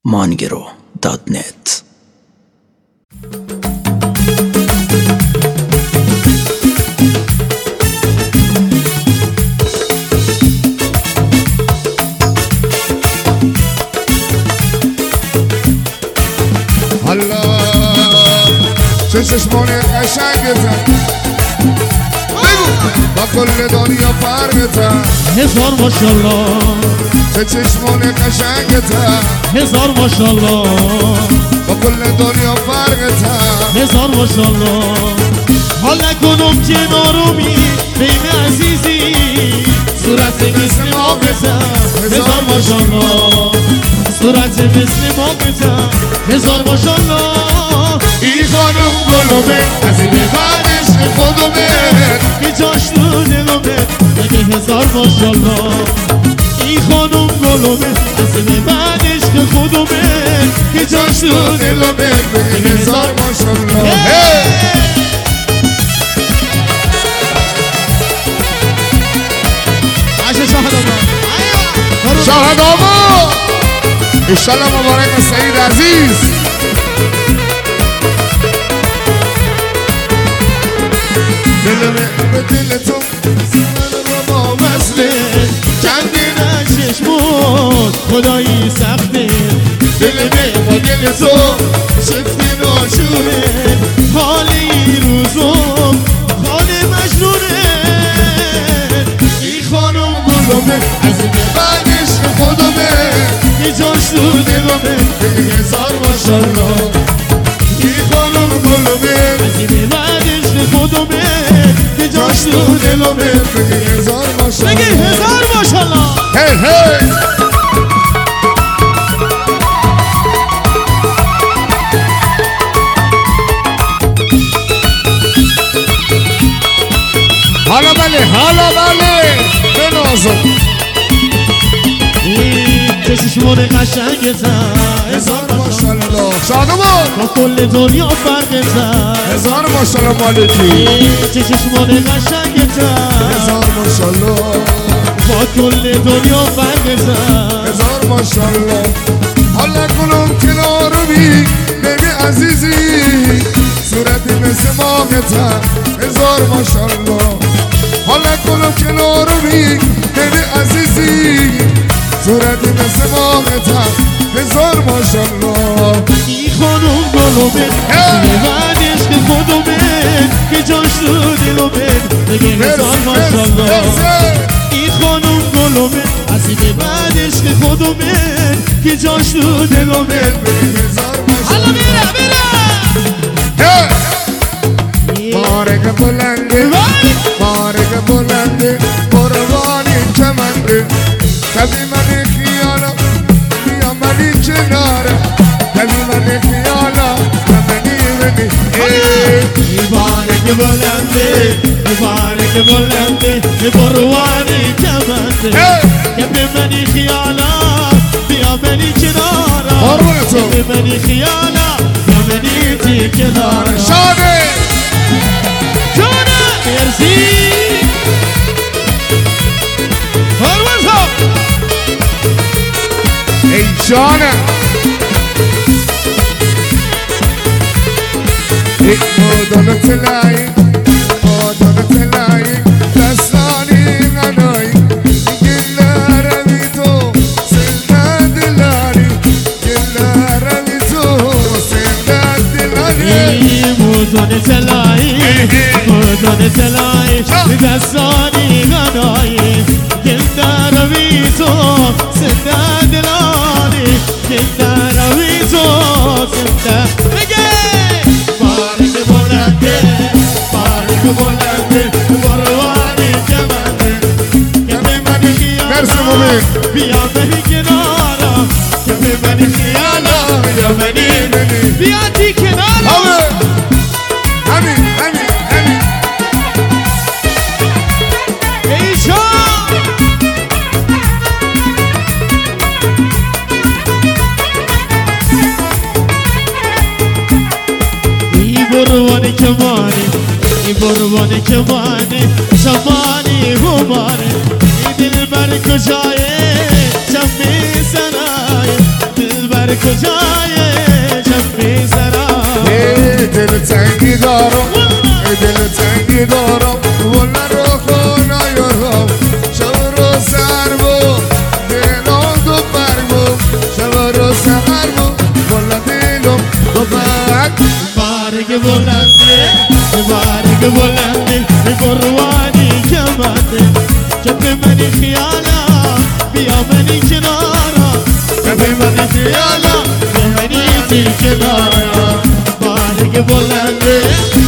mangero.net. الله چه چشمان قشنگتن با کل دنیا فرقتن هزار ماشالله چه چشمان قشنگتن هزار ماشالله با کل دنیا فرقتن هزار ماشالله حال نکنم کنارمی بین عزیزی صورت مثل ما بزن هزار ماشالله صورت مثل ما بزن هزار ماشالله این خانم گلومه از این بعدش خودمه که جاش تو دلومه بگه هزار ماشالله این خانم گلومه از این بعدش که خودمه که جاش تو دلومه بگه هزار ماشالله شاهد آما انشالله مبارک سعید عزیز دلمه به دل تو من با وصله چندی نششمون خدایی سخته دلمه با دل تو شفتی ناشونه حال این روزم حال مجنونه این خانم گلومه از این بعدش خودمه که جاش تو دلومه بگه هزار ماشالله این خانم گلومه از این بعدش که خودمه که جاش تو دلومه بگه هزار ماشالله بگه هزار ماشالله هی هی حالا بله بنازم این چشمون قشنگتن هزار ماشالله شادمان با کل دنیا فرقتن هزار ماشالله مالکی این چشمون قشنگتن هزار ماشالله با کل دنیا فرقتن هزار ماشالله حالا کنم کنارمی ببی عزیزی صورتی مثل ماهتن هزار ماشالله حالا کنم کنارمی ببی عزیزی صورتی مثل ماهتن هزار ماشالله این خانم گلومه بعدش که خودمه که جاش تو دلومه بگه هزار ماشالله این خانم گلومه از این بعدش که خودمه که جاش تو دلومه هزار ماشالله حالا میره بارک بلنده بارک بلنده قربانی چمنده کبی من خیالا بیا منی کناره کبی من خیالا منی بارک بلنده بارک بلنده قربانی چمنده کبی من خیالا بیا منی کناره کبی من خیالا بیا منی تی کناره شاده مرسی هرمز ها ای جانه ای مادان تلایی دستانی غنایی گله روی تو سنده دلاری گله روی تو سنده دلاری مودان تلایی دستانی غنایی گله روی تو سنده دلاری گله روی تو سنده بگه بارک بلنده قربانی چمنده کمی من خیالا بیا منی کنارا کمی من خیالا بیا منی بیا تی کنارا همین ایشا ای بروانی کمانی ای بروانی کمانی شمانی همانی ای دل بر کجایه شمی سنای دل بر کجای جب میزنم دل تنگی دارم دل تنگی دارم والا رو خونه یارم شب رو سر بود دلم تو برگ بود شب رو سر بود والا دلم تو برگ بارگ بلنده بروانی کمنده جب منی خیالا بیا منی کنارا جب منی خیالا بیا منی کنارا بارگ بلنده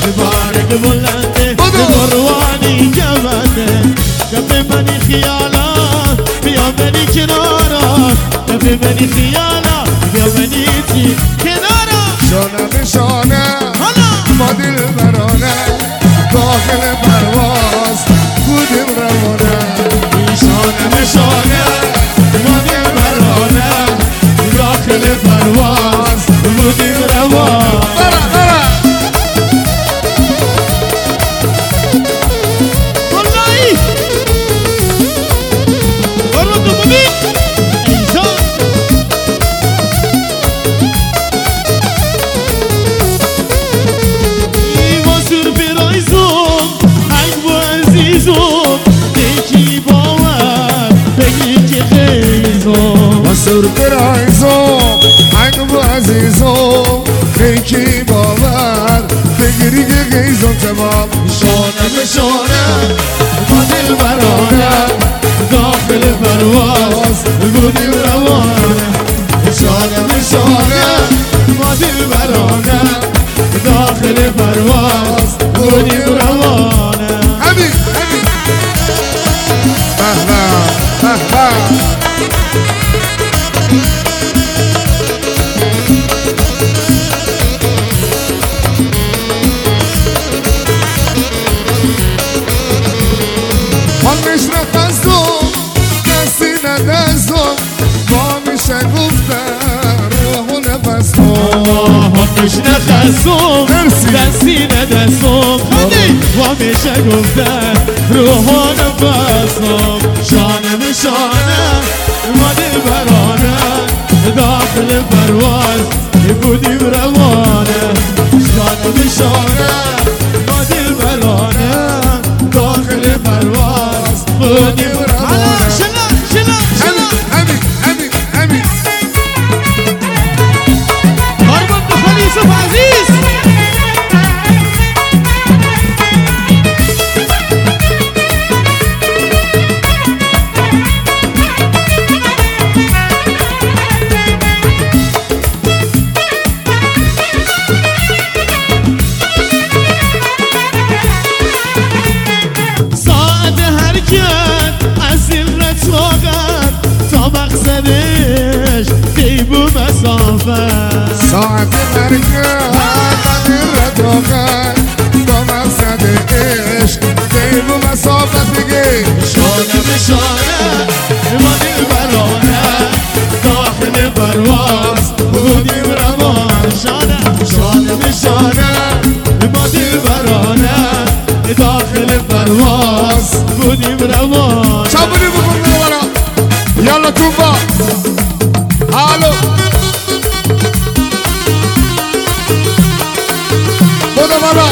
بروانی کمنده جب منی خیالا بیا منی کنارا جب منی خیالا بیا منی کنارا شانه به شانه ما دل برانه داخل پرواز بودیم روانه شانه به شانه ما دل برانه داخل پرواز بودیم روانه والله برو تو ببین اینجا سورپرایزم عقب عزیزم نیکی باور بگیری که گیزم تمام شانه به شانه ما دل برانه داخل پرواز بودیم روانه شانه به شانه ما دل برانه داخل پرواز بودیم روانه همین حالش نفسم دستی ندستم با میشه گفتم روح نفسم حالش نخستم دستی ندستم با میشه گفتم روح نفسم شانه به شانه ما دل برانه داخل پرواز بودیم روانه شانه به شانه ما دل برانه داخل پرواز بودیم روانه همین قربان دخل یوسف عزیز ساعت مرگه من رتاقت با مقصد عشق دیب و مسافت بگی شانه به شانه ما دل برانه داخل پرواز بودیم روان شانه به شانه ما دل برانه داخل پرواز بودیم روان چابونی بکن نوالا یالا توبا حالو بودا بالا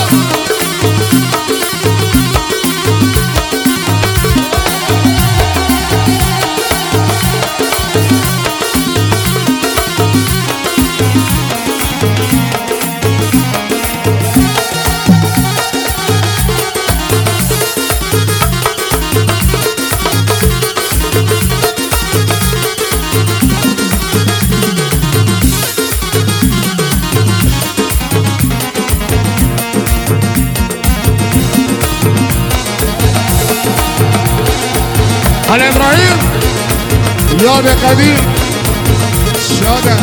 حال ابراهیم یاد قدیم شاده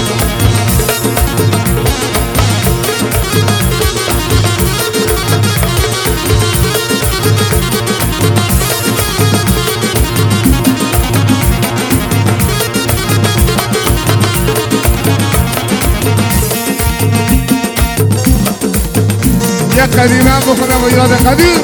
یک قدیم هم بخونم و یاد قدیم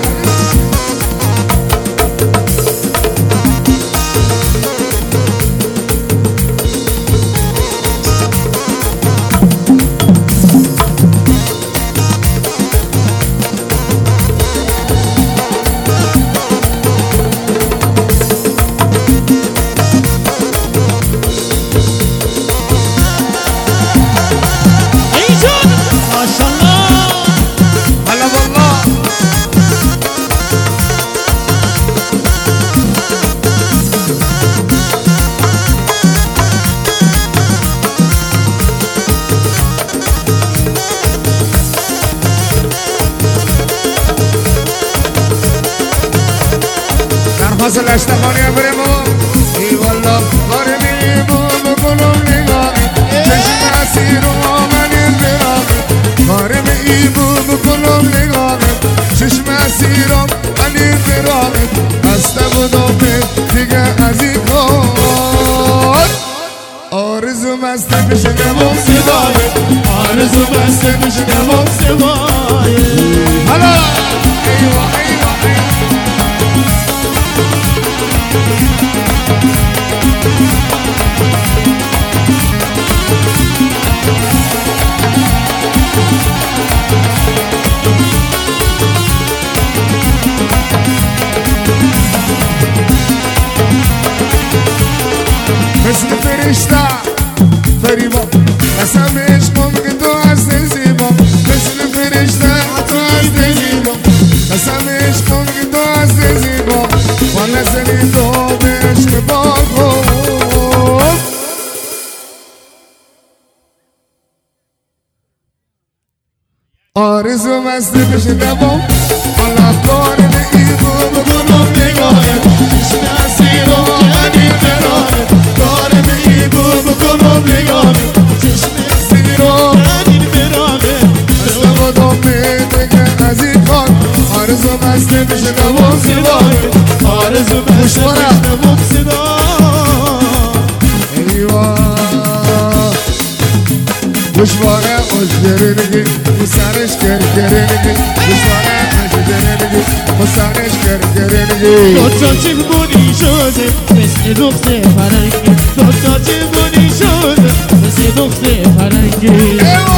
اشتخاني برمو ای والا کارمی بوم کنم نگاهی چشم اسیر و من براغی کارمی بوم کنم نگاهی چشم اسیرم من براغی خسته بودم دیگه از این کار آرزو مسته بشنوم صدای آرزو مسته بشنوم صدای حالا ایوا ایوا مثل فرشته فریبا قسم عشقم که تو هستی زیبا مثل فرشته تو هستی زیبا قسم عشقم که تو هستی زیبا والا سنی تو به عشق باقو آرزو مستی بشه دوام والا کارم ایبو بکنم نگاهت عشق اسیرم یعنی براهت کارم ایبو بکنم نگاهت چشم اسیرم یعنی براهت اصلا بودم میدگه از این کار آرزو مستی بشه دوام صدایت آرزو مستی بشه دوام صدایت ایوا دشواره اشگرنگی مسرش کرکرنگی دشواره اشگرنگی مسرش کرکرنگی دوتا چیمونی شده مثل دخت فرنگی دوتا چیمونی شده مثل دخت فرنگی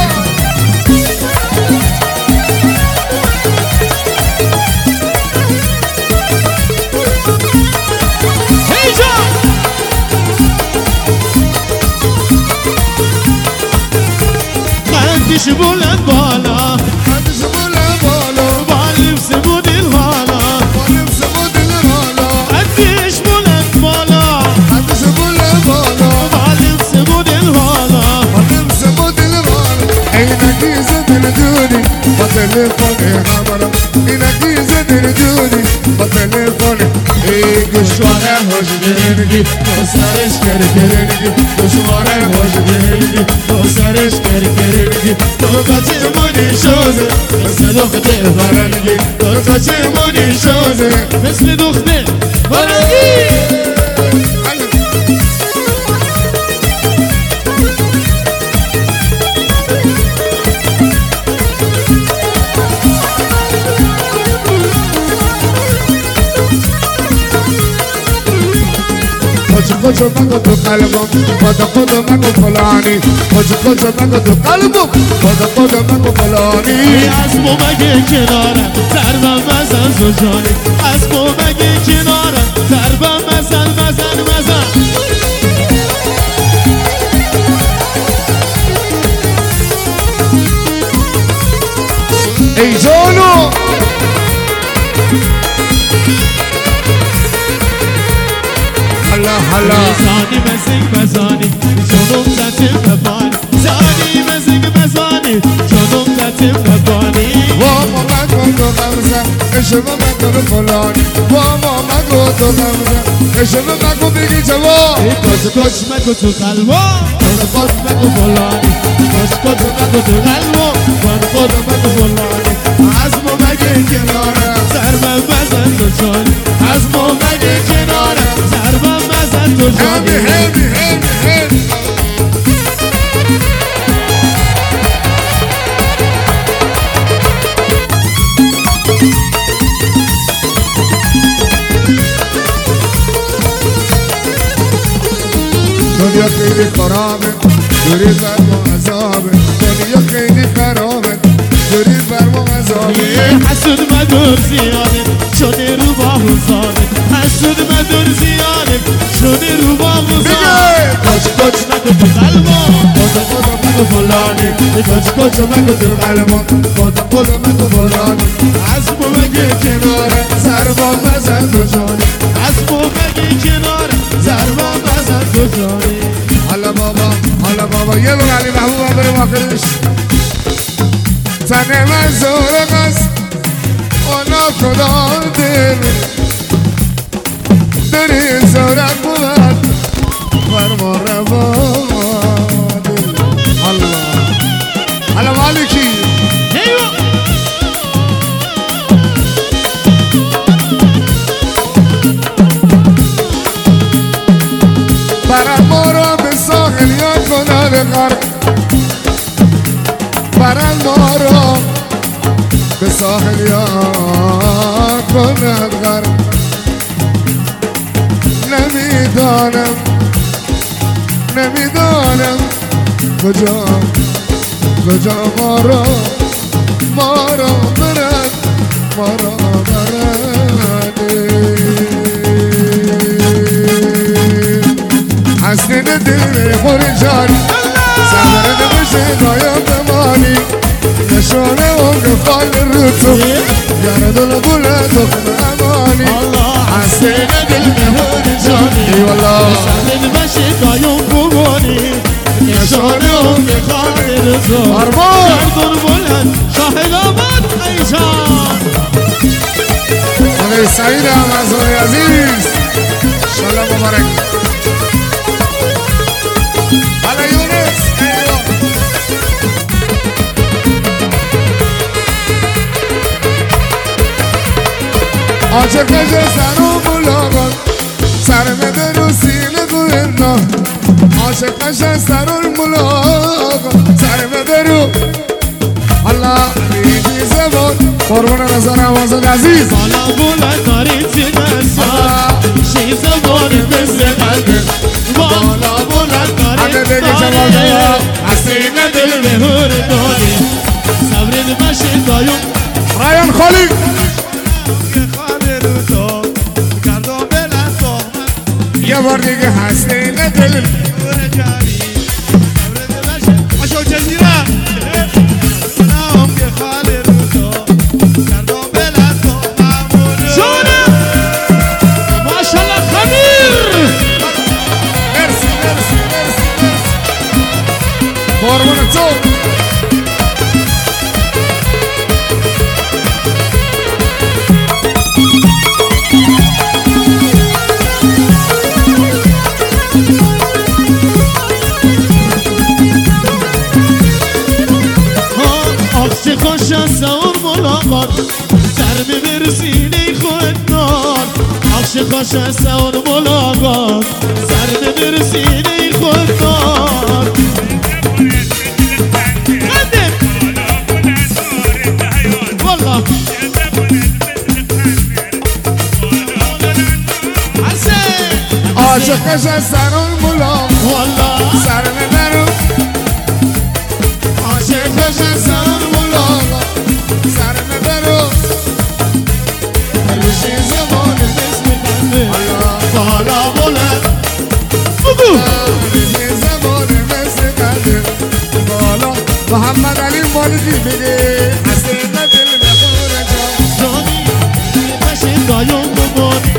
قدش بلند بالا قدش بلند بالا بالبس مدل حالا بالبس مدل حالا قدش بلند بالا قدش بلند بالا بالبس مدل حالا بالبس مدل حالا اینکی زدن جونی با تلفن همرا اینکی زدن جونی با تلفن ای گشواره خوشگرنگی سرش کرکرنگی گشواره خوشگرنگی سرش کرکرنگی تو بچه مونی شوزه مثل دخت فرنگی تو بچه مونی شوزه مثل دخت فرنگی کجا مگو تو قلبم خدا مگو فلانی کجا مگو تو قلبم خدا مگو فلانی از بو مگه کنارم ضربم مزن زجانی از بو مگه کنارم ضربم مزن ای جانو حالا زانی مزنگ جانم زتیم ببانی زانی مزنگ جانم زتیم ببانی واما مگو تو غمزم اشما مگو فلانی واما مگو تو غمزم اشما مگو بگی جواب کچ مگو تو قلبا کچ مگو فلانی کچ مگو تو قلبا کچ مگو فلانی از ما مگه کنارم ضربم بزن تو جانی از ما مگه کنارم ضربم بزن تو جانی همی دنیا خیلی خرابه دوری فرم و عذابه دنیا خیلی خرابه دوری فرم و عذابه حسود مدور زیاده شده رو با حسابه حسود مدور زیاده شده رو با حسابه کچ مگو تو قلبا خدا مگو فلانی کچ مگو تو قلبا خدا مگو فلانی از بو مگه کناره ضربان بزن تو جانی از بو مگه کناره ضربان بزن تو جانی حالا بابا یه بار علی محبوب هم بریم آخرش تن من زورق است اونا خدا دل داری زورت بود فرما رواد الله حالا مالکی برد ما را به ساحل یا کند غرق برد ما را به ساحل یا کند غرق نمیدانم کجا ما را برد حسین دل خور جانی سمرد بشه دایم بمانی نشانه اون گفال رو تو یاره دل بوله تخم امانی حسین دل خور جانی ای والله سمرد بشه دایم بمانی نشانه اون گفال رو تو آرمان گردون بلند شاهد آباد ایشان آقای سعید احمدزاده عزیز انشالله مبارک حالا یونس عاشق نشه سر و ملاقات سر مده رو سینه گوهنا عاشق نشه سر و ملاقات سر مده رو الله ریدی زبان قربان رضا نوازد عزیز بالا بلند دارید زیدستان شی زبان مثل قلبه بالا بلند دارید حسین دل به هور دادی صبرید بشه دایم رایان خالی یه بار دیگه حسین دل اشو جزیره قربون تو آخچه خوش از سور ملاقات سر ببر سینه خود نار آخچه خوش از سور ملاقات سر ببر سینه خود نار عاشقش از سر و ملاق سر مدرو عاشقش از سر و ملاق سر مدرو ریشی زمان مثل قلبه بالا بلند ریشی زمان مثل قلبه بالا محمد علی مالکی بگه حسین دل بخوره جانی بشه دایم بمانی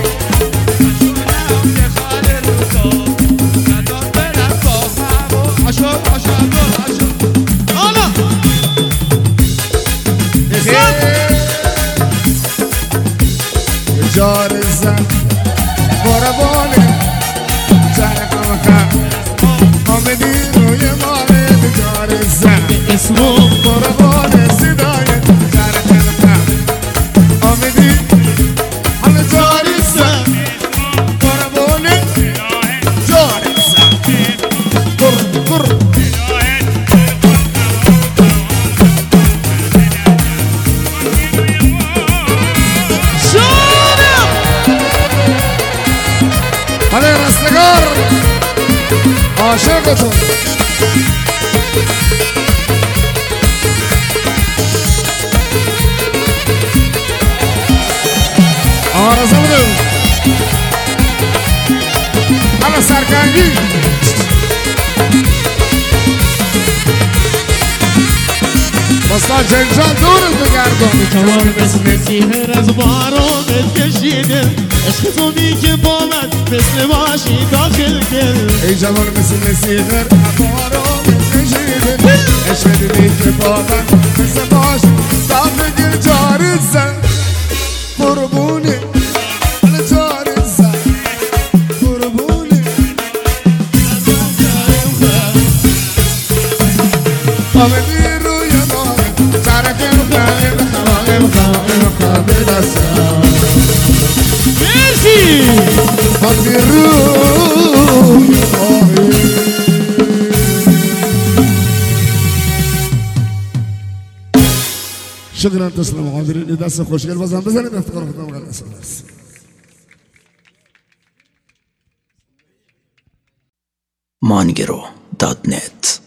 جار زن باربانه جرقم خم آمدی روی ماله جار زن اسمو باربانه صدای جرقم خم آمدی همه جار زن باربانه جار زن گر حالا رستگار عاشقتون آرزو بودم حالا سرکنگی بستا جنجان دورت بگردم توان مثل سیهر از بارانت کشیدم عشق تو بی که با من مثل باشی داخل دل ای جوان مثل سیغر بارانت کشیدم عشق بی که با من مثل باشی داخل دل جار زن قربونه جار زن آمدی روی ماه سرکم خواهیم خواهیم دستم مرسی آمدی روی ماه. شكرا تسلموا حاضرين إذا سخوش قلب بزن بزن إذا افتكروا ختم غير الأساس mangero.net